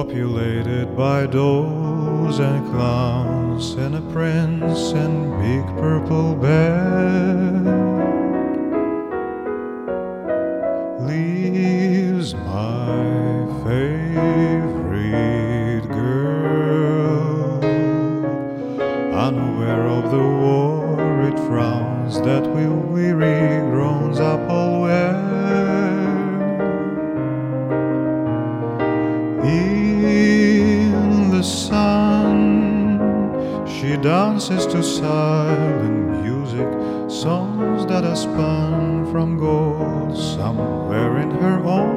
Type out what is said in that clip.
populated by dolls and clowns and a prince and big purple bear, leaves my favorite girl unaware of the worried frowns that will weary groans up all wear. In the sun, she dances to silent music, songs that are spun from gold somewhere in her own